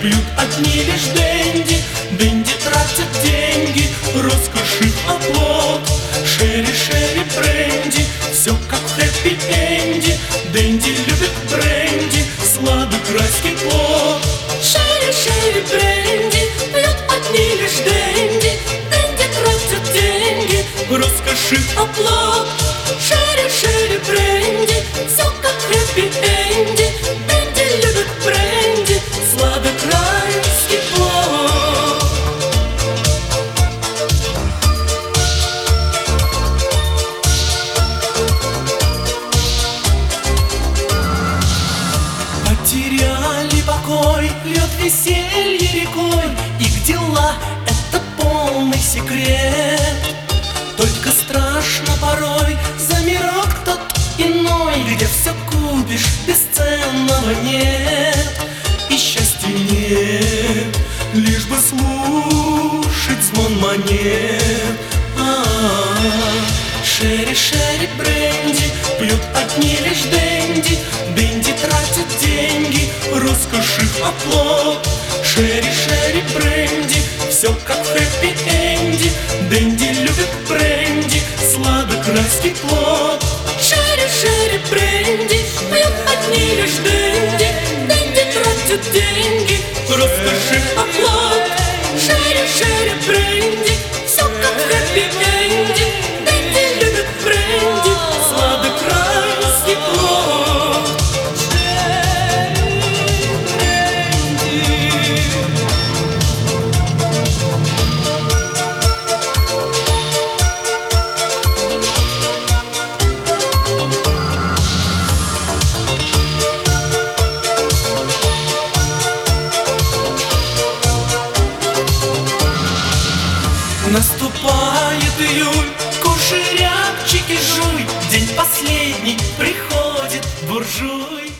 пьют одни лишь денди. Денди тратят деньги, роскоши оплот. Шерри, шерри, бренди, все как в хэппи-энде. Денди любит бренди, сладок райский плод. Шерри, шерри, бренди, пьют одни лишь денди. Денди тратят деньги, Роскоши оплот. Шерри, шерри, бренди, все как в хэппи-энде. Денди любит бренди, сладок райский плод. потеряли покой, льет веселье рекой. Их дела — это полный секрет. Только страшно порой за мирок тот иной, где все купишь, бесценного нет. И счастья нет, лишь бы слушать звон монет. Шерри, шерри, бренди, пьют одни лишь денди. Денди тратят деньги, роскоши оплот. Шерри, шерри, бренди, все как в хэппи-энде. Денди любит бренди, сладок райский плод. Шерри, шерри, бренди, пьют одни лишь денди. Денди тратят деньги, Роскоши оплот. Шерри, шерри, бренди, все как в хэппи-энде. Денди любит бренди, сладок райский плод. Наступает июль, кушай рябчики, жуй. День последний, приходит буржуй.